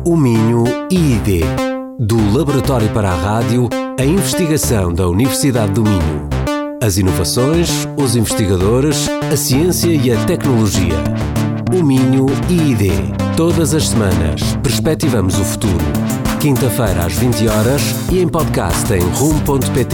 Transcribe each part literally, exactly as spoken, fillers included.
O Minho I I D. Do Laboratório para a Rádio, a investigação da Universidade do Minho. As inovações, os investigadores, a ciência e a tecnologia. O Minho I I D. Todas as semanas, perspectivamos o futuro. Quinta-feira às vinte horas e em podcast em rumo ponto pt.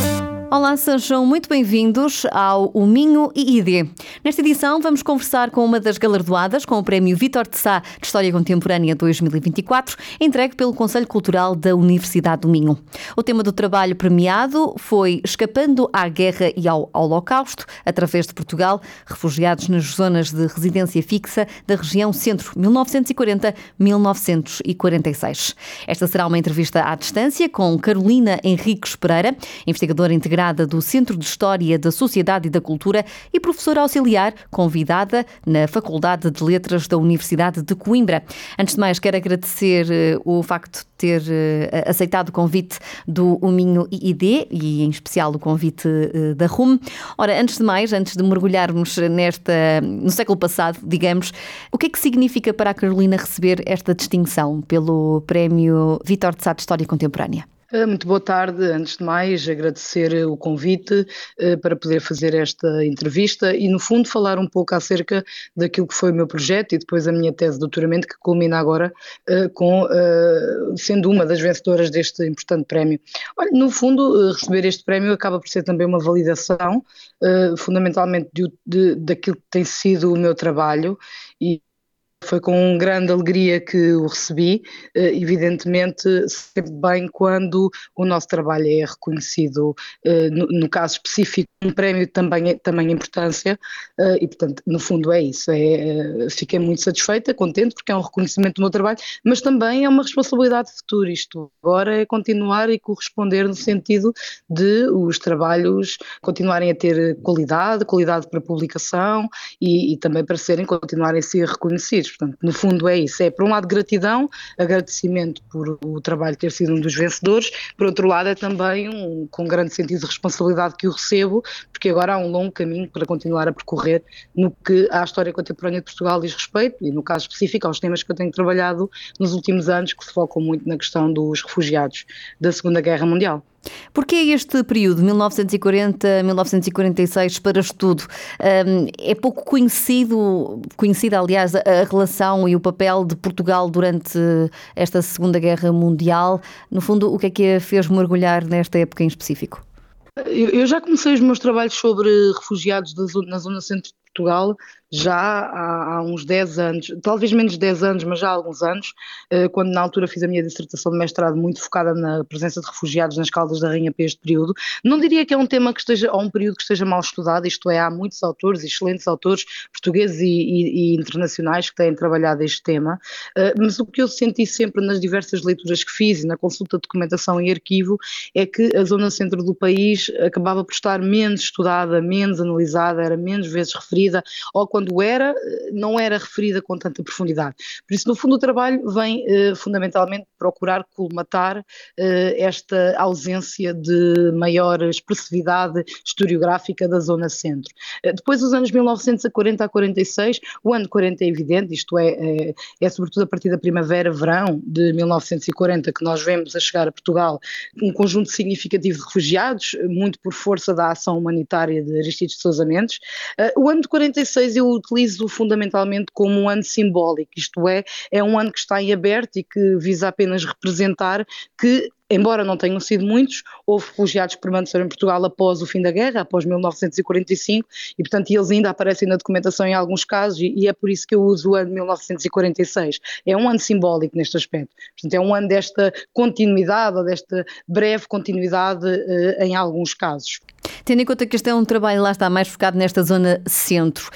Olá, sejam muito bem-vindos ao O Minho I I D. Nesta edição vamos conversar com uma das galardoadas com o Prémio Vítor de Sá de História Contemporânea dois mil e vinte e quatro, entregue pelo Conselho Cultural da Universidade do Minho. O tema do trabalho premiado foi Escapando à Guerra e ao Holocausto, através de Portugal, refugiados nas zonas de residência fixa da região Centro, mil novecentos e quarenta a mil novecentos e quarenta e seis. Esta será uma entrevista à distância com Carolina Henriques Pereira, investigadora integrada do Centro de História da Sociedade e da Cultura e professora auxiliar convidada na Faculdade de Letras da Universidade de Coimbra. Antes de mais, quero agradecer uh, o facto de ter uh, aceitado o convite do O Minho I I D e, em especial, o convite uh, da R U M. Ora, antes de mais, antes de mergulharmos nesta, no século passado, digamos, o que é que significa para a Carolina receber esta distinção pelo Prémio Vítor de Sá de História Contemporânea? Muito boa tarde. Antes de mais, agradecer o convite uh, para poder fazer esta entrevista e, no fundo, falar um pouco acerca daquilo que foi o meu projeto e depois a minha tese de doutoramento, que culmina agora uh, com, uh, sendo uma das vencedoras deste importante prémio. Olha, no fundo, uh, receber este prémio acaba por ser também uma validação, uh, fundamentalmente de, de, daquilo que tem sido o meu trabalho, e foi com grande alegria que o recebi, evidentemente sempre bem quando o nosso trabalho é reconhecido, no, no caso específico um prémio também, também importância, e portanto no fundo é isso, é, fiquei muito satisfeita, contente porque é um reconhecimento do meu trabalho, mas também é uma responsabilidade futura, isto agora é continuar e corresponder no sentido de os trabalhos continuarem a ter qualidade, qualidade para publicação e, e também para serem, continuarem a ser reconhecidos. Portanto, no fundo é isso, é por um lado gratidão, agradecimento por o trabalho ter sido um dos vencedores, por outro lado é também um, com grande sentido de responsabilidade que o recebo, porque agora há um longo caminho para continuar a percorrer no que à história contemporânea de Portugal diz respeito e no caso específico aos temas que eu tenho trabalhado nos últimos anos, que se focam muito na questão dos refugiados da Segunda Guerra Mundial. Porquê este período, mil novecentos e quarenta a mil novecentos e quarenta e seis, para estudo? Um, é pouco conhecido, conhecida, aliás, a, a relação e o papel de Portugal durante esta Segunda Guerra Mundial. No fundo, o que é que a fez mergulhar nesta época em específico? Eu, eu já comecei os meus trabalhos sobre refugiados da zona, na zona centro de Portugal já há, há uns dez anos, talvez menos de dez anos, mas já há alguns anos, quando na altura fiz a minha dissertação de mestrado muito focada na presença de refugiados nas Caldas da Rainha para este período. Não diria que é um tema que esteja, ou um período que esteja mal estudado, isto é, há muitos autores, excelentes autores portugueses e, e, e internacionais que têm trabalhado este tema, mas o que eu senti sempre nas diversas leituras que fiz e na consulta de documentação e arquivo é que a zona centro do país acabava por estar menos estudada, menos analisada, era menos vezes referida, ou quando era, não era referida com tanta profundidade. Por isso, no fundo, o trabalho vem eh, fundamentalmente procurar colmatar eh, esta ausência de maior expressividade historiográfica da zona centro. Eh, depois dos anos mil novecentos e quarenta a quarenta e seis, o ano quarenta é evidente, isto é, é, é sobretudo a partir da primavera-verão de mil novecentos e quarenta que nós vemos a chegar a Portugal um conjunto significativo de refugiados, muito por força da ação humanitária de Aristides de Sousa Mendes. Uh, o ano de quarenta e seis eu utilizo fundamentalmente como um ano simbólico, isto é, é um ano que está em aberto e que visa apenas representar que, embora não tenham sido muitos, houve refugiados que permaneceram em Portugal após o fim da guerra, após mil novecentos e quarenta e cinco, e portanto eles ainda aparecem na documentação em alguns casos, e, e é por isso que eu uso o ano de mil novecentos e quarenta e seis. É um ano simbólico neste aspecto. Portanto, é um ano desta continuidade, ou desta breve continuidade uh, em alguns casos. Tendo em conta que este é um trabalho, lá está, mais focado nesta zona centro,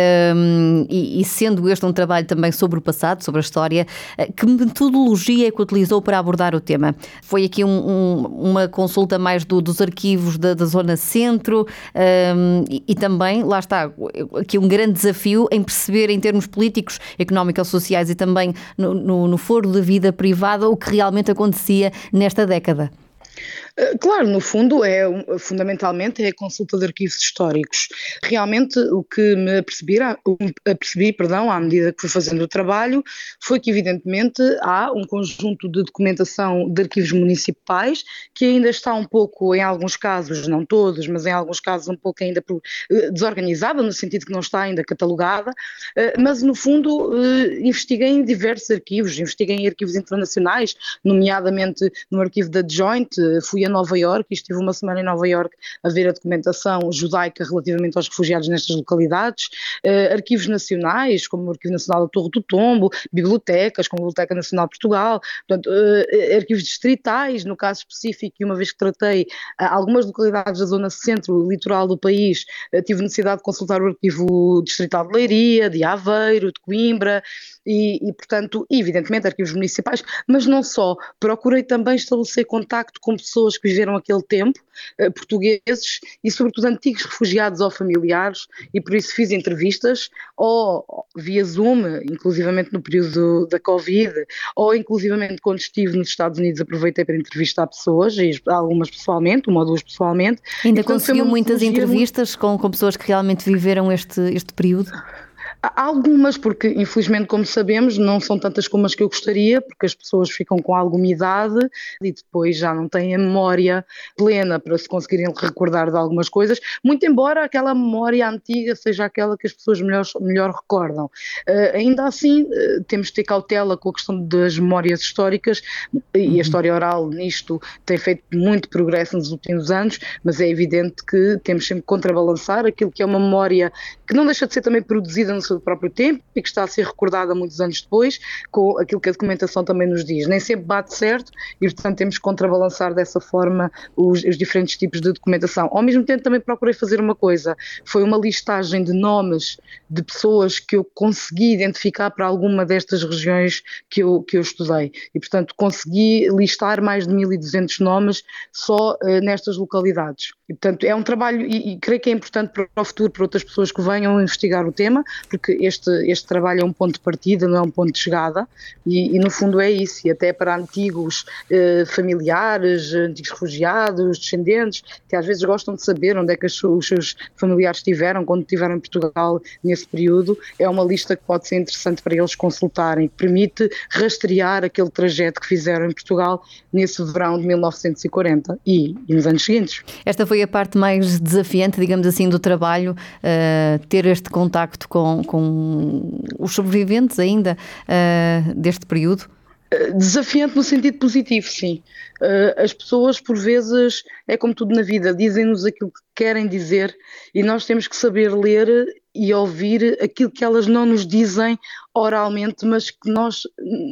um, e, e sendo este um trabalho também sobre o passado, sobre a história, que metodologia é que utilizou para abordar o tema? Foi aqui um, um, uma consulta mais do, dos arquivos da, da zona centro, um, e, e também, lá está, aqui um grande desafio em perceber em termos políticos, económicos, sociais e também no, no, no foro da vida privada o que realmente acontecia nesta década. Claro, no fundo, é fundamentalmente é a consulta de arquivos históricos. Realmente, o que me apercebi, apercebi, perdão, à medida que fui fazendo o trabalho, foi que, evidentemente, há um conjunto de documentação de arquivos municipais que ainda está um pouco, em alguns casos, não todos, mas em alguns casos um pouco ainda desorganizada, no sentido que não está ainda catalogada, mas, no fundo, investiguei em diversos arquivos, investiguei em arquivos internacionais, nomeadamente no arquivo da Joint, fui a Nova Iorque e estive uma semana em Nova Iorque a ver a documentação judaica relativamente aos refugiados nestas localidades, uh, arquivos nacionais, como o Arquivo Nacional da Torre do Tombo, bibliotecas, como a Biblioteca Nacional de Portugal, portanto, uh, arquivos distritais, no caso específico, e uma vez que tratei uh, algumas localidades da zona centro, litoral do país, uh, tive necessidade de consultar o Arquivo Distrital de Leiria, de Aveiro, de Coimbra, e, e portanto, evidentemente, arquivos municipais, mas não só, procurei também estabelecer contacto com pessoas que viveram aquele tempo, eh, portugueses e sobretudo antigos refugiados ou familiares, e por isso fiz entrevistas, ou via Zoom, inclusivamente no período da Covid, ou inclusivamente quando estive nos Estados Unidos aproveitei para entrevistar pessoas, e algumas pessoalmente, uma ou duas pessoalmente. Ainda e, portanto, conseguiu muitas entrevistas muito... com, com pessoas que realmente viveram este, este período? Há algumas, porque infelizmente, como sabemos, não são tantas como as que eu gostaria, porque as pessoas ficam com alguma idade e depois já não têm a memória plena para se conseguirem recordar de algumas coisas, muito embora aquela memória antiga seja aquela que as pessoas melhor, melhor recordam. Uh, ainda assim, uh, temos de ter cautela com a questão das memórias históricas, e a história oral nisto tem feito muito progresso nos últimos anos, mas é evidente que temos sempre que contrabalançar aquilo que é uma memória que não deixa de ser também produzida no seu próprio tempo e que está a ser recordada muitos anos depois, com aquilo que a documentação também nos diz. Nem sempre bate certo e, portanto, temos que contrabalançar dessa forma os, os diferentes tipos de documentação. Ao mesmo tempo, também procurei fazer uma coisa, foi uma listagem de nomes de pessoas que eu consegui identificar para alguma destas regiões que eu, que eu estudei. E, portanto, consegui listar mais de mil e duzentos nomes só uh, nestas localidades. E, portanto, é um trabalho, e, e creio que é importante para o futuro, para outras pessoas que venham investigar o tema, porque este, este trabalho é um ponto de partida, não é um ponto de chegada, e, e no fundo é isso, e até para antigos eh, familiares, antigos refugiados, descendentes, que às vezes gostam de saber onde é que os, os seus familiares estiveram, quando estiveram em Portugal nesse período, é uma lista que pode ser interessante para eles consultarem, que permite rastrear aquele trajeto que fizeram em Portugal nesse verão de mil novecentos e quarenta e, e nos anos seguintes. Esta foi a parte mais desafiante, digamos assim, do trabalho, uh, ter este contacto com, com os sobreviventes ainda uh, deste período? Desafiante no sentido positivo, sim. As pessoas, por vezes, é como tudo na vida, dizem-nos aquilo que querem dizer e nós temos que saber ler e ouvir aquilo que elas não nos dizem oralmente, mas que nós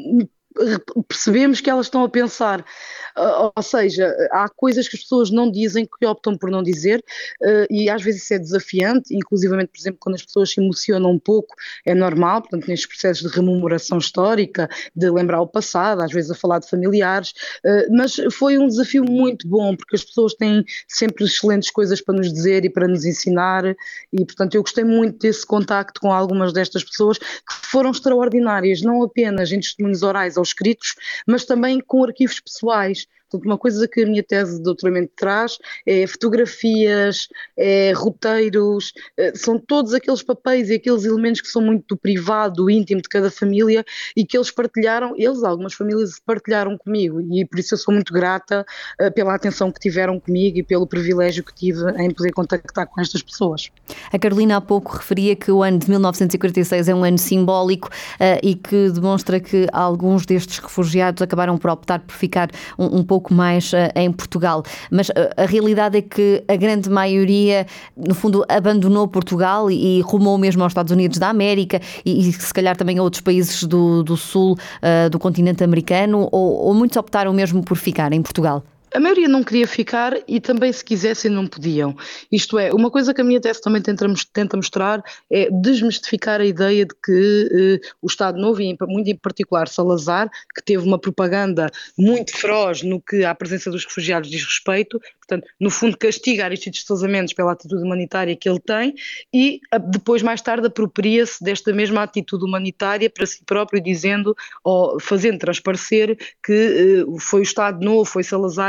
percebemos que elas estão a pensar. Uh, ou seja, há coisas que as pessoas não dizem, que optam por não dizer, uh, e às vezes isso é desafiante, inclusivamente, por exemplo, quando as pessoas se emocionam um pouco, é normal, portanto, nestes processos de rememoração histórica, de lembrar o passado, às vezes a falar de familiares, uh, mas foi um desafio muito bom, porque as pessoas têm sempre excelentes coisas para nos dizer e para nos ensinar, e portanto eu gostei muito desse contacto com algumas destas pessoas, que foram extraordinárias, não apenas em testemunhos orais ou escritos, mas também com arquivos pessoais. Portanto, uma coisa que a minha tese de doutoramento traz é fotografias, é roteiros, é, são todos aqueles papéis e aqueles elementos que são muito do privado, do íntimo de cada família e que eles partilharam, eles, algumas famílias partilharam comigo e por isso eu sou muito grata uh, pela atenção que tiveram comigo e pelo privilégio que tive em poder contactar com estas pessoas. A Carolina há pouco referia que o ano de mil novecentos e quarenta e seis é um ano simbólico uh, e que demonstra que alguns destes refugiados acabaram por optar por ficar um, um pouco pouco mais uh, em Portugal, mas uh, a realidade é que a grande maioria, no fundo, abandonou Portugal e, e rumou mesmo aos Estados Unidos da América e, e se calhar também a outros países do, do sul uh, do continente americano, ou, ou muitos optaram mesmo por ficar em Portugal? A maioria não queria ficar e também, se quisessem, não podiam. Isto é, uma coisa que a minha tese também tenta, tenta mostrar é desmistificar a ideia de que eh, o Estado Novo, e muito em particular Salazar, que teve uma propaganda muito feroz no que à presença dos refugiados diz respeito, portanto, no fundo castiga Aristides Sousa Mendes pela atitude humanitária que ele tem e depois, mais tarde, apropria-se desta mesma atitude humanitária para si próprio, dizendo, ou fazendo transparecer que eh, foi o Estado Novo, foi Salazar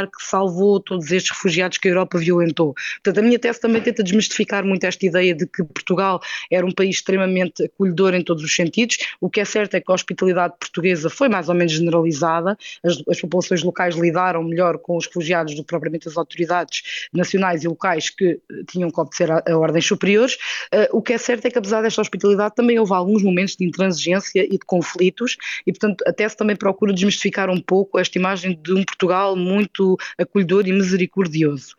que salvou todos estes refugiados que a Europa violentou. Portanto, a minha tese também tenta desmistificar muito esta ideia de que Portugal era um país extremamente acolhedor em todos os sentidos. O que é certo é que a hospitalidade portuguesa foi mais ou menos generalizada, as, as populações locais lidaram melhor com os refugiados do que propriamente as autoridades nacionais e locais que tinham que obedecer a, a ordens superiores. Uh, o que é certo é que apesar desta hospitalidade também houve alguns momentos de intransigência e de conflitos e, portanto, até se também procura desmistificar um pouco esta imagem de um Portugal muito acolhedor e misericordioso.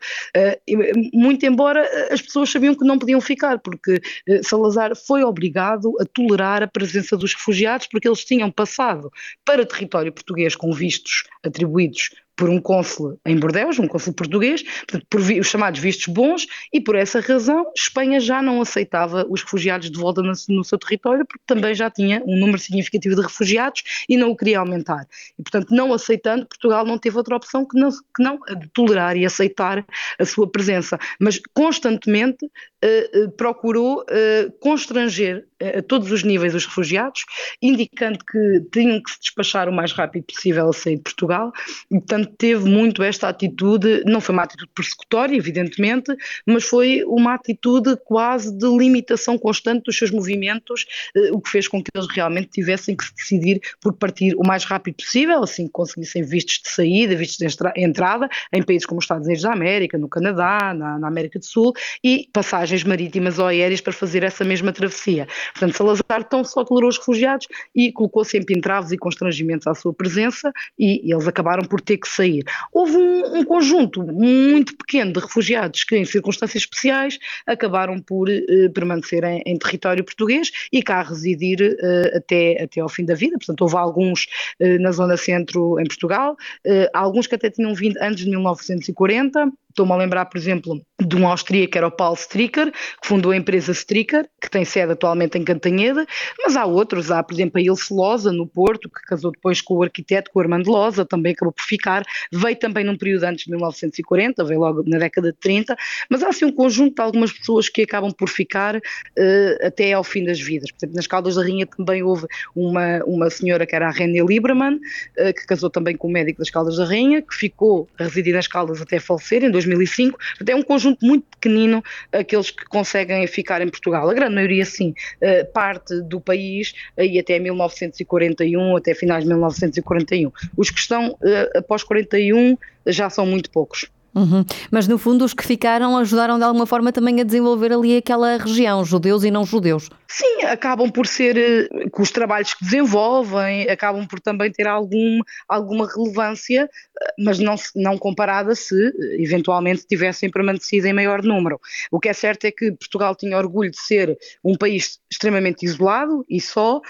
Uh, muito embora as pessoas sabiam que não podiam ficar, porque uh, Salazar foi obrigado a tolerar a presença dos refugiados porque eles tinham passado para território português com vistos atribuídos por um cônsul em Bordeaux, um cônsul português, por os chamados vistos bons, e por essa razão Espanha já não aceitava os refugiados de volta no, no seu território, porque também já tinha um número significativo de refugiados e não o queria aumentar. E, portanto, não aceitando, Portugal não teve outra opção que não, que não a de tolerar e aceitar a sua presença. Mas constantemente uh, uh, procurou uh, constranger a todos os níveis os refugiados, indicando que tinham que se despachar o mais rápido possível a sair de Portugal, e portanto teve muito esta atitude, não foi uma atitude persecutória, evidentemente, mas foi uma atitude quase de limitação constante dos seus movimentos, eh, o que fez com que eles realmente tivessem que se decidir por partir o mais rápido possível, assim que conseguissem vistos de saída, vistos de entrada, em países como os Estados Unidos da América, no Canadá, na, na América do Sul, e passagens marítimas ou aéreas para fazer essa mesma travessia. Portanto, Salazar tão só tolerou os refugiados e colocou sempre entraves e constrangimentos à sua presença e, e eles acabaram por ter que sair. Houve um, um conjunto muito pequeno de refugiados que, em circunstâncias especiais, acabaram por eh, permanecer em, em território português e cá residir eh, até, até ao fim da vida. Portanto, houve alguns eh, na zona centro em Portugal, eh, alguns que até tinham vindo antes de mil novecentos e quarenta. Estou-me a lembrar, por exemplo, de um austríaco que era o Paul Stricker, que fundou a empresa Stricker, que tem sede atualmente em Cantanhede, mas há outros, há, por exemplo, a Ilse Loza, no Porto, que casou depois com o arquiteto, com o Armando Loza, também acabou por ficar, veio também num período antes de mil novecentos e quarenta, veio logo na década de trinta, mas há assim um conjunto de algumas pessoas que acabam por ficar uh, até ao fim das vidas. Por exemplo, nas Caldas da Rainha também houve uma, uma senhora que era a René Lieberman, uh, que casou também com o médico das Caldas da Rainha, que ficou a residir nas Caldas até falecer, em dois mil e cinco. É um conjunto muito pequenino aqueles que conseguem ficar em Portugal. A grande maioria, sim, parte do país e até mil novecentos e quarenta e um, até finais de mil novecentos e quarenta e um. Os que estão após quarenta e um já são muito poucos. Uhum. Mas no fundo os que ficaram ajudaram de alguma forma também a desenvolver ali aquela região, judeus e não judeus. Sim, acabam por ser, com os trabalhos que desenvolvem, acabam por também ter algum, alguma relevância, mas não, não comparada se eventualmente tivessem permanecido em maior número. O que é certo é que Portugal tinha orgulho de ser um país extremamente isolado e só,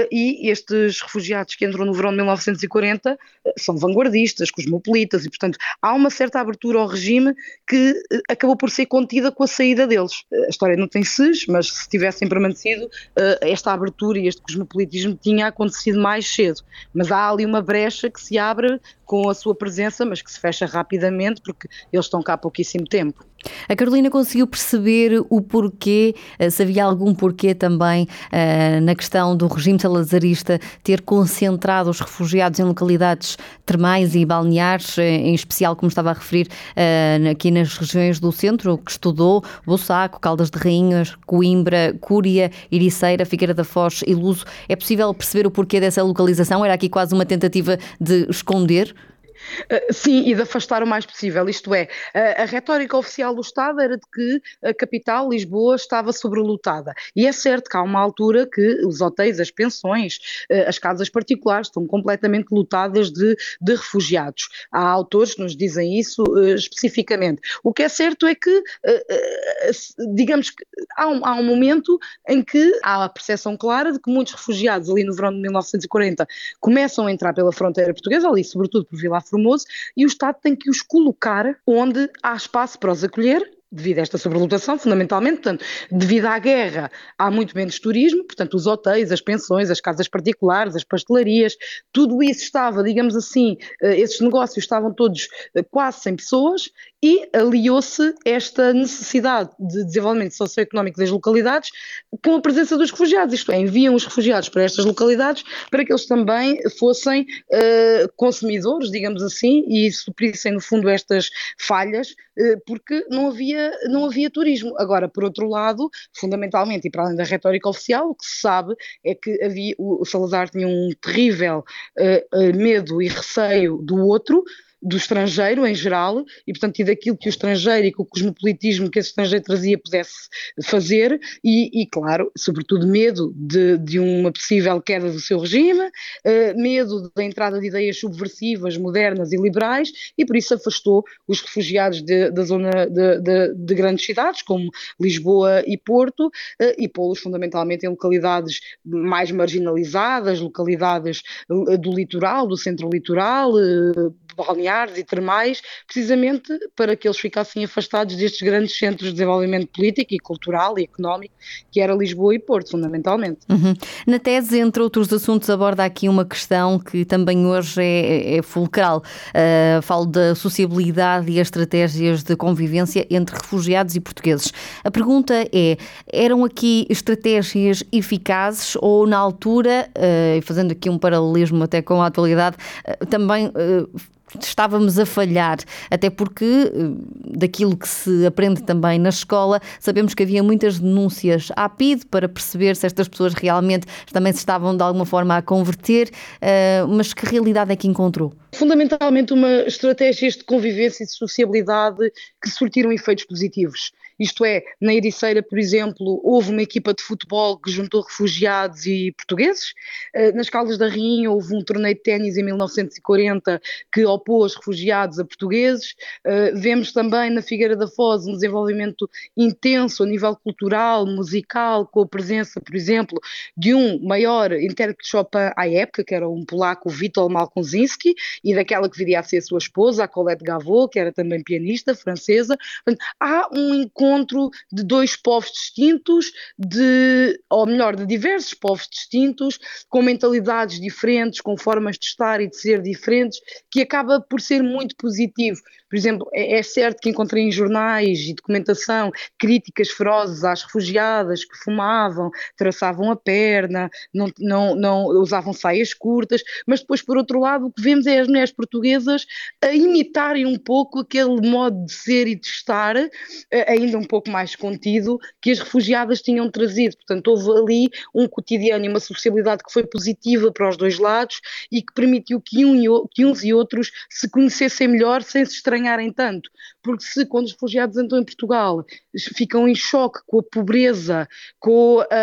e estes refugiados que entram no verão de mil novecentos e quarenta são vanguardistas, cosmopolitas, e portanto há uma certa abertura ao regime que acabou por ser contida com a saída deles. A história não tem ses, mas se tivessem permanecido, esta abertura e este cosmopolitismo tinha acontecido mais cedo. Mas há ali uma brecha que se abre com a sua presença, mas que se fecha rapidamente porque eles estão cá há pouquíssimo tempo. A Carolina conseguiu perceber o porquê, se havia algum porquê também uh, na questão do regime salazarista ter concentrado os refugiados em localidades termais e balneares, em especial, como estava a referir, uh, aqui nas regiões do centro, que estudou Bussaco, Caldas de Rainhas, Coimbra, Cúria, Ericeira, Figueira da Foz e Luso. É possível perceber o porquê dessa localização? Era aqui quase uma tentativa de esconder? Uh, sim, e de afastar o mais possível, isto é, uh, a retórica oficial do Estado era de que a capital, Lisboa, estava sobrelotada, e é certo que há uma altura que os hotéis, as pensões, uh, as casas particulares estão completamente lotadas de, de refugiados. Há autores que nos dizem isso uh, especificamente. O que é certo é que, uh, uh, digamos que há um, há um momento em que há a percepção clara de que muitos refugiados ali no verão de mil novecentos e quarenta começam a entrar pela fronteira portuguesa, ali sobretudo por Vila Formoso, e o Estado tem que os colocar onde há espaço para os acolher devido a esta sobrelotação, fundamentalmente, portanto, devido à guerra há muito menos turismo, portanto os hotéis, as pensões, as casas particulares, as pastelarias, tudo isso estava, digamos assim, esses negócios estavam todos quase sem pessoas e aliou-se esta necessidade de desenvolvimento socioeconómico das localidades com a presença dos refugiados, isto é, enviam os refugiados para estas localidades para que eles também fossem uh, consumidores, digamos assim, e suprissem no fundo estas falhas, uh, porque não havia, não havia turismo. Agora, por outro lado, fundamentalmente, e para além da retórica oficial, o que se sabe é que havia, o Salazar tinha um terrível uh, uh, medo e receio do outro, do estrangeiro em geral, e portanto e daquilo que o estrangeiro e que o cosmopolitismo que esse estrangeiro trazia pudesse fazer, e, e claro, sobretudo medo de, de uma possível queda do seu regime, uh, medo da entrada de ideias subversivas, modernas e liberais, e por isso afastou os refugiados de, da zona de, de, de grandes cidades, como Lisboa e Porto, uh, e pô-los fundamentalmente em localidades mais marginalizadas, localidades uh, do litoral, do centro litoral, uh, balneares e termais, precisamente para que eles ficassem afastados destes grandes centros de desenvolvimento político e cultural e económico, que era Lisboa e Porto, fundamentalmente. Uhum. Na tese, entre outros assuntos, aborda aqui uma questão que também hoje é, é fulcral. Uh, falo da sociabilidade e as estratégias de convivência entre refugiados e portugueses. A pergunta é, eram aqui estratégias eficazes ou, na altura, uh, fazendo aqui um paralelismo até com a atualidade, uh, também... Uh, estávamos a falhar, até porque daquilo que se aprende também na escola, sabemos que havia muitas denúncias à P I D para perceber se estas pessoas realmente também se estavam de alguma forma a converter, mas que realidade é que encontrou? Fundamentalmente uma estratégias de convivência e de sociabilidade que surtiram efeitos positivos. Isto é, na Ericeira, por exemplo, houve uma equipa de futebol que juntou refugiados e portugueses. Nas Caldas da Rainha houve um torneio de ténis em mil novecentos e quarenta que opôs refugiados a portugueses. Vemos também na Figueira da Foz um desenvolvimento intenso a nível cultural, musical, com a presença, por exemplo, de um maior intérprete de Chopin à época, que era um polaco, Witold Malkonzinski, e daquela que viria a ser a sua esposa, a Colette Gavot, que era também pianista francesa. Portanto, há um encontro de dois povos distintos, de, ou melhor, de diversos povos distintos, com mentalidades diferentes, com formas de estar e de ser diferentes, que acaba por ser muito positivo. Por exemplo, é, é certo que encontrei em jornais e documentação críticas ferozes às refugiadas que fumavam, traçavam a perna, não, não, não usavam saias curtas, mas depois, por outro lado, o que vemos é as mulheres portuguesas a imitarem um pouco aquele modo de ser e de estar, ainda um pouco mais contido, que as refugiadas tinham trazido. Portanto, houve ali um cotidiano e uma sociabilidade que foi positiva para os dois lados e que permitiu que, um e, que uns e outros se conhecessem melhor sem se estranharem tanto. Porque se, quando os refugiados entram em Portugal, ficam em choque com a pobreza, com, uh,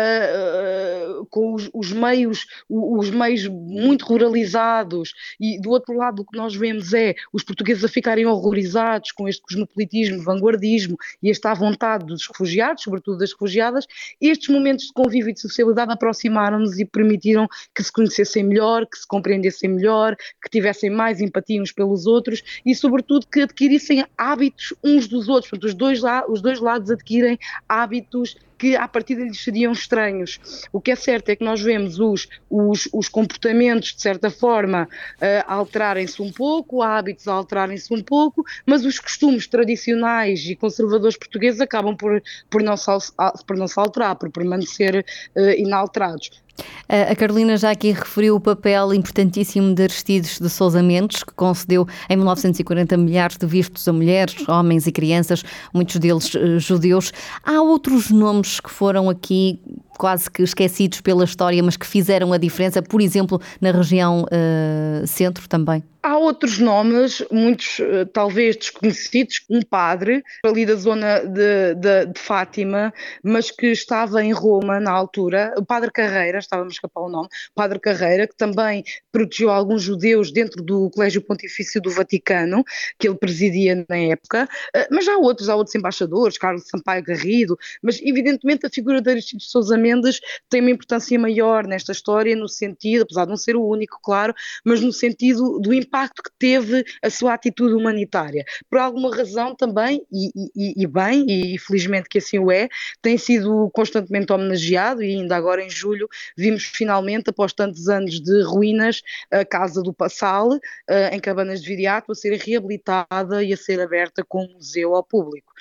uh, com os, os meios, os meios muito ruralizados, e do outro lado o que nós vemos é os portugueses a ficarem horrorizados com este cosmopolitismo, vanguardismo e esta vontade dos refugiados, sobretudo das refugiadas, estes momentos de convívio e de sociabilidade aproximaram-nos e permitiram que se conhecessem melhor, que se compreendessem melhor, que tivessem mais empatia uns pelos outros e, sobretudo, que adquirissem hábitos uns dos outros. Portanto, os dois, os dois lados adquirem hábitos que à partida lhes seriam estranhos. O que é certo é que nós vemos os, os, os comportamentos, de certa forma, uh, alterarem-se um pouco, hábitos a alterarem-se um pouco, mas os costumes tradicionais e conservadores portugueses acabam por, por, não, se, por não se alterar, por permanecer uh, inalterados. A Carolina já aqui referiu o papel importantíssimo de Aristides de Sousa Mendes, que concedeu em mil novecentos e quarenta milhares de vistos a mulheres, homens e crianças, muitos deles uh, judeus. Há outros nomes que foram aqui quase que esquecidos pela história, mas que fizeram a diferença, por exemplo, na região uh, centro também? Há outros nomes, muitos talvez desconhecidos, um padre ali da zona de, de, de Fátima, mas que estava em Roma na altura, o padre Carreira, estava-me a escapar o nome, padre Carreira, que também protegeu alguns judeus dentro do Colégio Pontifício do Vaticano, que ele presidia na época, mas há outros, há outros embaixadores, Carlos Sampaio Garrido, mas evidentemente a figura de Aristides de Sousa Mendes Mendes tem uma importância maior nesta história, no sentido, apesar de não ser o único, claro, mas no sentido do impacto que teve a sua atitude humanitária. Por alguma razão também, e, e, e bem, e felizmente que assim o é, tem sido constantemente homenageado, e ainda agora em julho vimos finalmente, após tantos anos de ruínas, a Casa do Passal, em Cabanas de Viriato, a ser reabilitada e a ser aberta como museu ao público.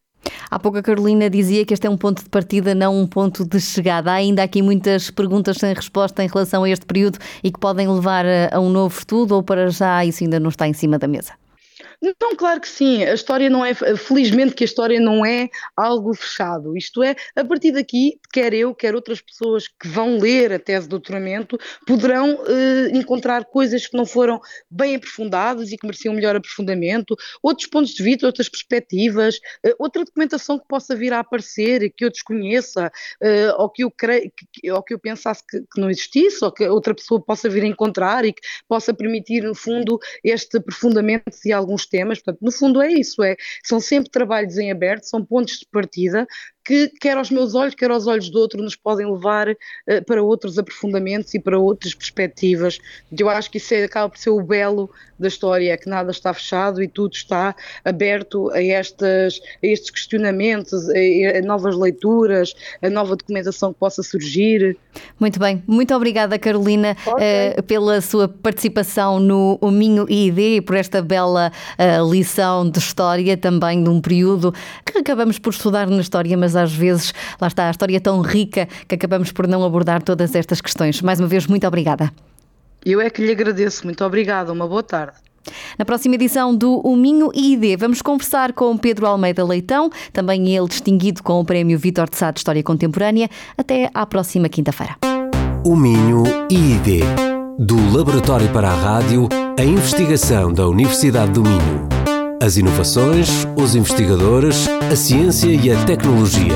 Há pouco a Carolina dizia que este é um ponto de partida, não um ponto de chegada. Há ainda aqui muitas perguntas sem resposta em relação a este período e que podem levar a um novo estudo, ou para já isso ainda não está em cima da mesa? Então, claro que sim, a história não é, felizmente que a história não é algo fechado, isto é, a partir daqui, quer eu, quer outras pessoas que vão ler a tese de doutoramento, poderão eh, encontrar coisas que não foram bem aprofundadas e que mereciam melhor aprofundamento, outros pontos de vista, outras perspectivas, eh, outra documentação que possa vir a aparecer, que eu desconheça, eh, ou que eu creio, que, ou que eu pensasse que, que não existisse, ou que outra pessoa possa vir a encontrar e que possa permitir, no fundo, este aprofundamento de alguns temas. Portanto, no fundo é isso, é, são sempre trabalhos em aberto, são pontos de partida que, quer aos meus olhos, quer aos olhos do outro, nos podem levar uh, para outros aprofundamentos e para outras perspectivas. Eu acho que isso é, acaba por ser o belo da história, é que nada está fechado e tudo está aberto a, estas, a estes questionamentos, a, a novas leituras, a nova documentação que possa surgir. Muito bem, muito obrigada, Carolina, okay. uh, pela sua participação no Minho I I D, por esta bela uh, lição de história, também de um período que acabamos por estudar na história, mas às vezes, lá está, a história é tão rica que acabamos por não abordar todas estas questões. Mais uma vez, muito obrigada. Eu é que lhe agradeço. Muito obrigada. Uma boa tarde. Na próxima edição do O Minho I I D vamos conversar com Pedro Almeida Leitão, também ele distinguido com o Prémio Vítor de Sá de História Contemporânea. Até à próxima quinta-feira. O Minho I I D, do Laboratório para a Rádio, a investigação da Universidade do Minho. As inovações, os investigadores, a ciência e a tecnologia.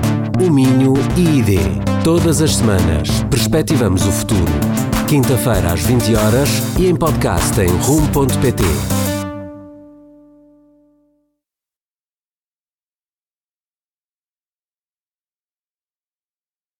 O Minho I I D. Todas as semanas, perspectivamos o futuro. Quinta-feira às vinte horas e em podcast em rumo ponto pt.